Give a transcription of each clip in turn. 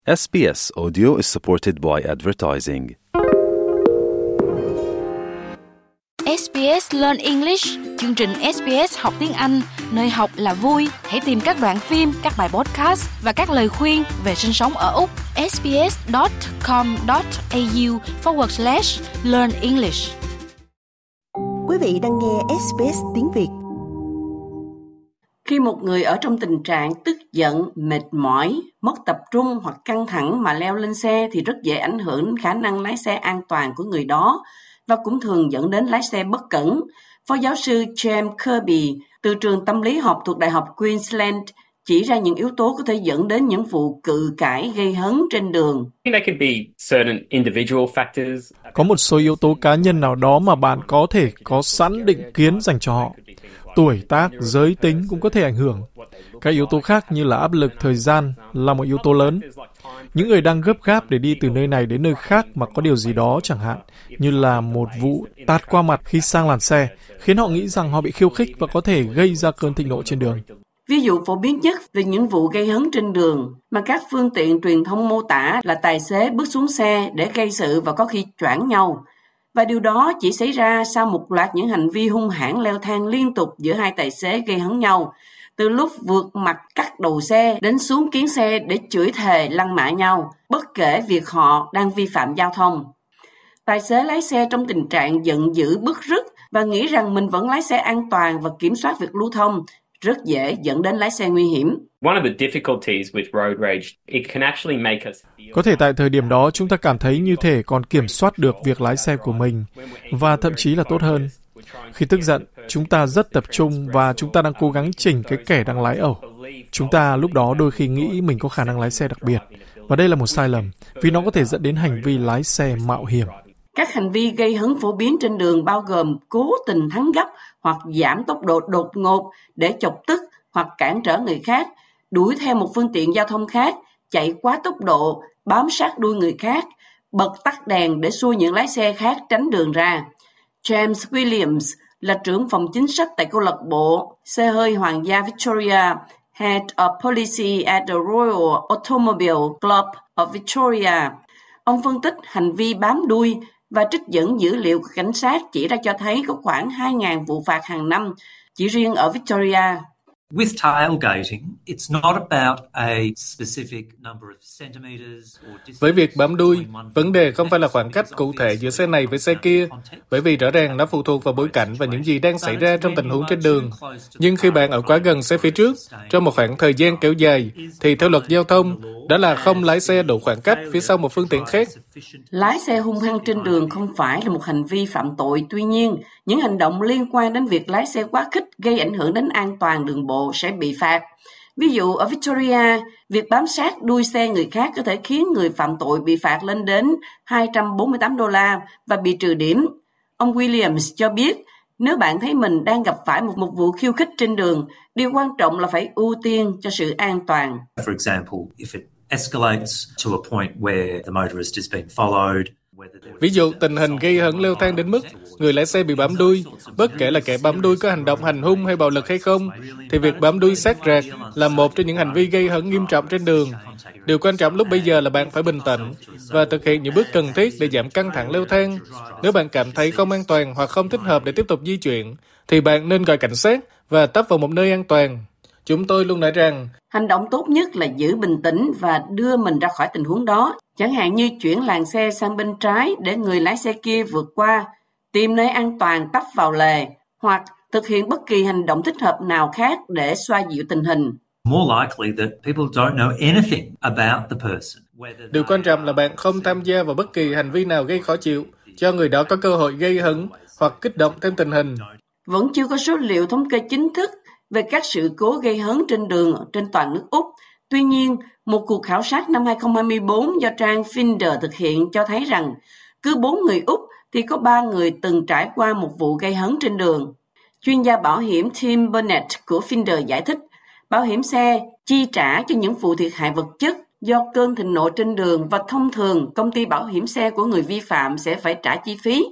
SBS Audio is supported by advertising. SBS Learn English, chương trình SBS học tiếng Anh, nơi học là vui. Hãy tìm các đoạn phim, các bài podcast và các lời khuyên về sinh sống ở Úc. sbs.com.au/learn English. Quý vị đang nghe SBS tiếng Việt. Khi một người ở trong tình trạng tức giận, mệt mỏi, mất tập trung hoặc căng thẳng mà leo lên xe thì rất dễ ảnh hưởng đến khả năng lái xe an toàn của người đó và cũng thường dẫn đến lái xe bất cẩn. Phó giáo sư James Kirby từ trường tâm lý học thuộc Đại học Queensland chỉ ra những yếu tố có thể dẫn đến những vụ cự cãi gây hấn trên đường. Có một số yếu tố cá nhân nào đó mà bạn có thể có sẵn định kiến dành cho họ. Tuổi tác, giới tính cũng có thể ảnh hưởng. Các yếu tố khác như là áp lực thời gian là một yếu tố lớn. Những người đang gấp gáp để đi từ nơi này đến nơi khác mà có điều gì đó chẳng hạn, như là một vụ tát qua mặt khi sang làn xe, khiến họ nghĩ rằng họ bị khiêu khích và có thể gây ra cơn thịnh nộ trên đường. Ví dụ phổ biến nhất về những vụ gây hấn trên đường mà các phương tiện truyền thông mô tả là tài xế bước xuống xe để gây sự và có khi choảng nhau. Và điều đó chỉ xảy ra sau một loạt những hành vi hung hãn leo thang liên tục giữa hai tài xế gây hấn nhau, từ lúc vượt mặt cắt đầu xe đến xuống kiếng xe để chửi thề lăng mạ nhau, bất kể việc họ đang vi phạm giao thông. Tài xế lái xe trong tình trạng giận dữ, bứt rứt và nghĩ rằng mình vẫn lái xe an toàn và kiểm soát việc lưu thông, rất dễ dẫn đến lái xe nguy hiểm. Có thể tại thời điểm đó chúng ta cảm thấy như thể còn kiểm soát được việc lái xe của mình và thậm chí là tốt hơn. Khi tức giận, chúng ta rất tập trung và chúng ta đang cố gắng chỉnh cái kẻ đang lái ẩu. Chúng ta lúc đó đôi khi nghĩ mình có khả năng lái xe đặc biệt. Và đây là một sai lầm vì nó có thể dẫn đến hành vi lái xe mạo hiểm. Các hành vi gây hấn phổ biến trên đường bao gồm cố tình thắng gấp hoặc giảm tốc độ đột ngột để chọc tức hoặc cản trở người khác, đuổi theo một phương tiện giao thông khác, chạy quá tốc độ, bám sát đuôi người khác, bật tắt đèn để xua những lái xe khác tránh đường ra. James Williams là trưởng phòng chính sách tại câu lạc bộ xe hơi Hoàng gia Victoria, Head of Policy at the Royal Automobile Club of Victoria. Ông phân tích hành vi bám đuôi và trích dẫn dữ liệu của cảnh sát chỉ ra cho thấy có khoảng 2.000 vụ phạt hàng năm chỉ riêng ở Victoria. With tailgating, it's not about a specific number of centimeters or distance. Với việc bám đuôi, vấn đề không phải là khoảng cách cụ thể giữa xe này với xe kia, bởi vì rõ ràng nó phụ thuộc vào bối cảnh và những gì đang xảy ra trong tình huống trên đường. Nhưng khi bạn ở quá gần xe phía trước, trong một khoảng thời gian kéo dài, thì theo luật giao thông, đó là không lái xe đủ khoảng cách phía sau một phương tiện khác. Lái xe hung hăng trên đường không phải là một hành vi phạm tội, tuy nhiên, những hành động liên quan đến việc lái xe quá khích gây ảnh hưởng đến an toàn đường bộ sẽ bị phạt. Ví dụ ở Victoria, việc bám sát đuôi xe người khác có thể khiến người phạm tội bị phạt lên đến $248 và bị trừ điểm. Ông Williams cho biết, nếu bạn thấy mình đang gặp phải một vụ khiêu khích trên đường, điều quan trọng là phải ưu tiên cho sự an toàn. For example, if it escalates to a point where the motorist is being followed. Ví dụ, tình hình gây hấn leo thang đến mức người lái xe bị bám đuôi, bất kể là kẻ bám đuôi có hành động hành hung hay bạo lực hay không, thì việc bám đuôi sát rạc là một trong những hành vi gây hấn nghiêm trọng trên đường. Điều quan trọng lúc bây giờ là bạn phải bình tĩnh và thực hiện những bước cần thiết để giảm căng thẳng leo thang. Nếu bạn cảm thấy không an toàn hoặc không thích hợp để tiếp tục di chuyển, thì bạn nên gọi cảnh sát và tấp vào một nơi an toàn. Chúng tôi luôn nói rằng hành động tốt nhất là giữ bình tĩnh và đưa mình ra khỏi tình huống đó, chẳng hạn như chuyển làn xe sang bên trái để người lái xe kia vượt qua, tìm nơi an toàn tấp vào lề, hoặc thực hiện bất kỳ hành động thích hợp nào khác để xoa dịu tình hình. Điều quan trọng là bạn không tham gia vào bất kỳ hành vi nào gây khó chịu, cho người đó có cơ hội gây hấn hoặc kích động thêm tình hình. Vẫn chưa có số liệu thống kê chính thức về các sự cố gây hấn trên đường trên toàn nước Úc. Tuy nhiên, một cuộc khảo sát năm 2024 do trang Finder thực hiện cho thấy rằng cứ 4 người Úc thì có 3 người từng trải qua một vụ gây hấn trên đường. Chuyên gia bảo hiểm Tim Burnett của Finder giải thích, bảo hiểm xe chi trả cho những vụ thiệt hại vật chất do cơn thịnh nộ trên đường và thông thường công ty bảo hiểm xe của người vi phạm sẽ phải trả chi phí.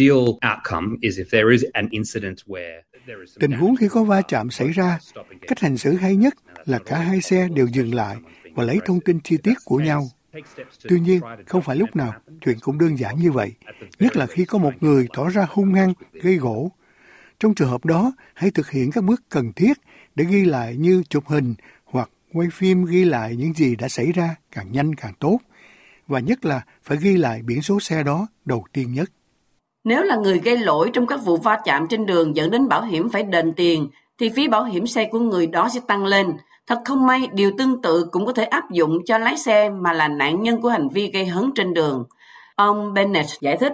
Tình huống khi có va chạm xảy ra, cách hành xử hay nhất là cả hai xe đều dừng lại và lấy thông tin chi tiết của nhau. Tuy nhiên, không phải lúc nào chuyện cũng đơn giản như vậy, nhất là khi có một người tỏ ra hung hăng, gây gổ. Trong trường hợp đó, hãy thực hiện các bước cần thiết để ghi lại như chụp hình hoặc quay phim ghi lại những gì đã xảy ra càng nhanh càng tốt. Và nhất là phải ghi lại biển số xe đó đầu tiên nhất. Nếu là người gây lỗi trong các vụ va chạm trên đường dẫn đến bảo hiểm phải đền tiền, thì phí bảo hiểm xe của người đó sẽ tăng lên. Thật không may, điều tương tự cũng có thể áp dụng cho lái xe mà là nạn nhân của hành vi gây hấn trên đường. Ông Bennett giải thích.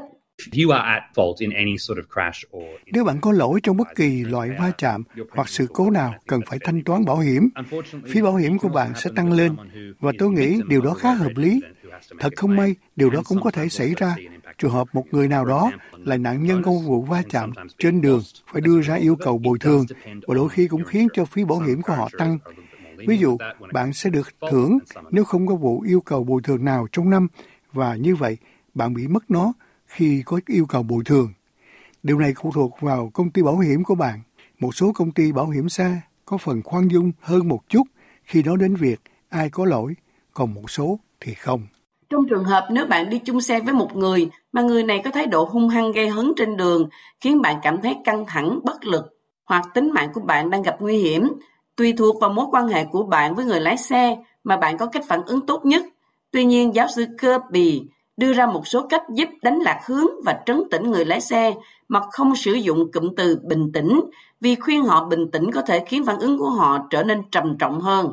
Nếu bạn có lỗi trong bất kỳ loại va chạm hoặc sự cố nào cần phải thanh toán bảo hiểm, phí bảo hiểm của bạn sẽ tăng lên, và tôi nghĩ điều đó khá hợp lý. Thật không may, điều đó cũng có thể xảy ra. Trường hợp một người nào đó là nạn nhân của vụ va chạm trên đường phải đưa ra yêu cầu bồi thường, và đôi khi cũng khiến cho phí bảo hiểm của họ tăng. Ví dụ, bạn sẽ được thưởng nếu không có vụ yêu cầu bồi thường nào trong năm, và như vậy, bạn bị mất nó khi có yêu cầu bồi thường. Điều này phụ thuộc vào công ty bảo hiểm của bạn. Một số công ty bảo hiểm xe có phần khoan dung hơn một chút khi nói đến việc ai có lỗi, còn một số thì không. Trong trường hợp nếu bạn đi chung xe với một người mà người này có thái độ hung hăng gây hấn trên đường, khiến bạn cảm thấy căng thẳng, bất lực, hoặc tính mạng của bạn đang gặp nguy hiểm, tùy thuộc vào mối quan hệ của bạn với người lái xe mà bạn có cách phản ứng tốt nhất. Tuy nhiên, giáo sư Kirby đưa ra một số cách giúp đánh lạc hướng và trấn tĩnh người lái xe mà không sử dụng cụm từ bình tĩnh, vì khuyên họ bình tĩnh có thể khiến phản ứng của họ trở nên trầm trọng hơn.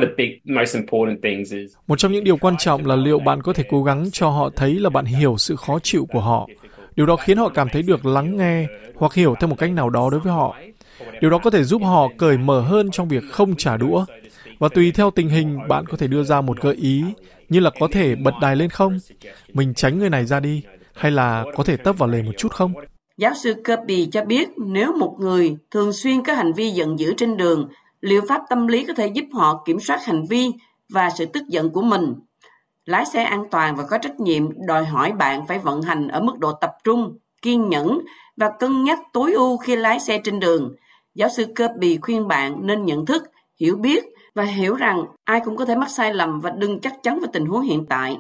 Một trong những điều quan trọng là liệu bạn có thể cố gắng cho họ thấy là bạn hiểu sự khó chịu của họ. Điều đó khiến họ cảm thấy được lắng nghe hoặc hiểu theo một cách nào đó đối với họ. Điều đó có thể giúp họ cởi mở hơn trong việc không trả đũa. Và tùy theo tình hình, bạn có thể đưa ra một gợi ý, như là có thể bật đài lên không? Mình tránh người này ra đi. Hay là có thể tấp vào lề một chút không? Giáo sư Kirby cho biết nếu một người thường xuyên có hành vi giận dữ trên đường, liệu pháp tâm lý có thể giúp họ kiểm soát hành vi và sự tức giận của mình. Lái xe an toàn và có trách nhiệm đòi hỏi bạn phải vận hành ở mức độ tập trung, kiên nhẫn và cân nhắc tối ưu khi lái xe trên đường. Giáo sư Kirby khuyên bạn nên nhận thức, hiểu biết và hiểu rằng ai cũng có thể mắc sai lầm và đừng chắc chắn về tình huống hiện tại.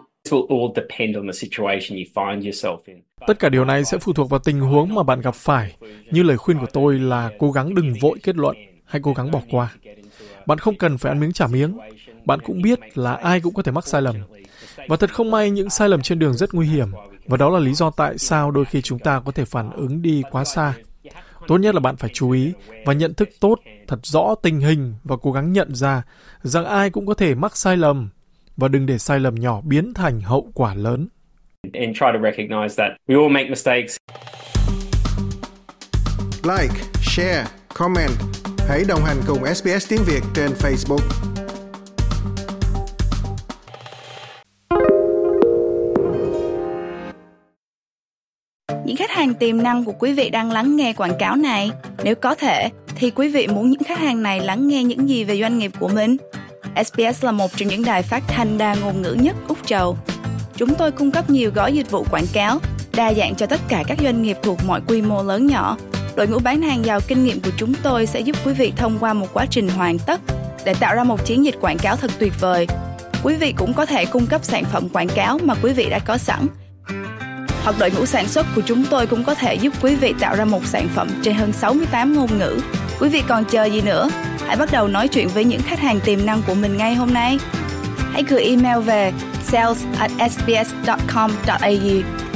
Tất cả điều này sẽ phụ thuộc vào tình huống mà bạn gặp phải. Như lời khuyên của tôi là cố gắng đừng vội kết luận, hãy cố gắng bỏ qua. Bạn không cần phải ăn miếng trả miếng. Bạn cũng biết là ai cũng có thể mắc sai lầm. Và thật không may, những sai lầm trên đường rất nguy hiểm. Và đó là lý do tại sao đôi khi chúng ta có thể phản ứng đi quá xa. Tốt nhất là bạn phải chú ý và nhận thức tốt, thật rõ tình hình và cố gắng nhận ra rằng ai cũng có thể mắc sai lầm, và đừng để sai lầm nhỏ biến thành hậu quả lớn. Like, share, comment. Hãy đồng hành cùng SBS tiếng Việt trên Facebook. Những khách hàng tiềm năng của quý vị đang lắng nghe quảng cáo này. Nếu có thể, thì quý vị muốn những khách hàng này lắng nghe những gì về doanh nghiệp của mình? SBS là một trong những đài phát thanh đa ngôn ngữ nhất Úc Châu. Chúng tôi cung cấp nhiều gói dịch vụ quảng cáo, đa dạng cho tất cả các doanh nghiệp thuộc mọi quy mô lớn nhỏ. Đội ngũ bán hàng giàu kinh nghiệm của chúng tôi sẽ giúp quý vị thông qua một quá trình hoàn tất để tạo ra một chiến dịch quảng cáo thật tuyệt vời. Quý vị cũng có thể cung cấp sản phẩm quảng cáo mà quý vị đã có sẵn. Hoặc đội ngũ sản xuất của chúng tôi cũng có thể giúp quý vị tạo ra một sản phẩm trên hơn 68 ngôn ngữ. Quý vị còn chờ gì nữa? Hãy bắt đầu nói chuyện với những khách hàng tiềm năng của mình ngay hôm nay. Hãy gửi email về sales@sbs.com.au